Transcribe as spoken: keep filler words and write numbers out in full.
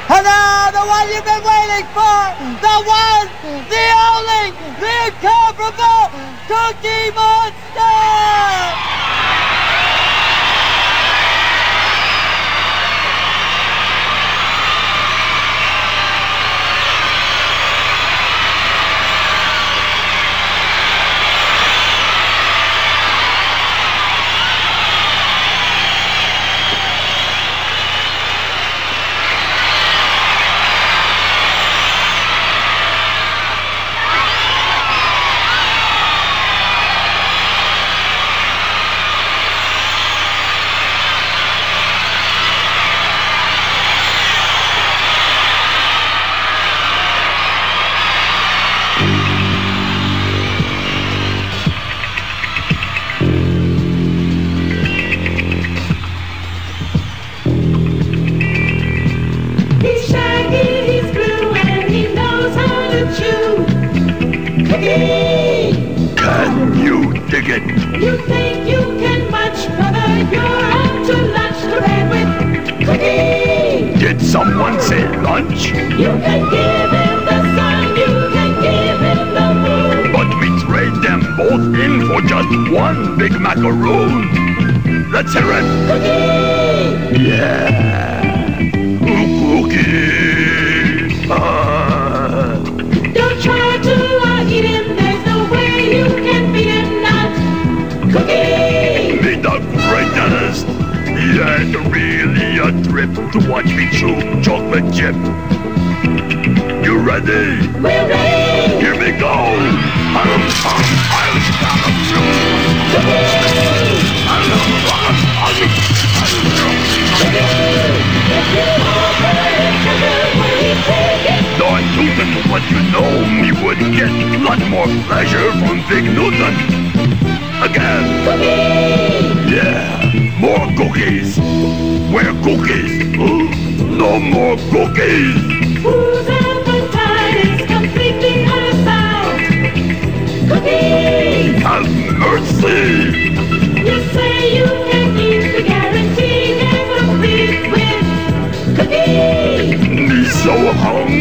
And now the one you've been waiting for, the one, the only, the incomparable Cookie Monster! Can you dig it? You think you can munch, brother? You're out to lunch to bed with Cookie. Did someone say lunch? You can give him the sun, you can give him the moon, but we trade them both in for just one big macaroon. Let's hear it. Cookie! Yeah. Ooh, Cookie. Uh. Don't try to uh, eat him. There's no way you can beat him. Not Cookie. Be the greatest. Yeah, it's really a trip to watch me chew chocolate chip. You ready? We're ready. Here we go. Um, um, I'll stop you. Don Newton, but you know me would get a lot more pleasure from Big Newton. Again. Cookie! Yeah, more cookies. Where cookies? No more cookies. Whose appetite is completely aside? Cookie! Have mercy. You say you can eat the guarantee and complete with Cookie. Me so hungry.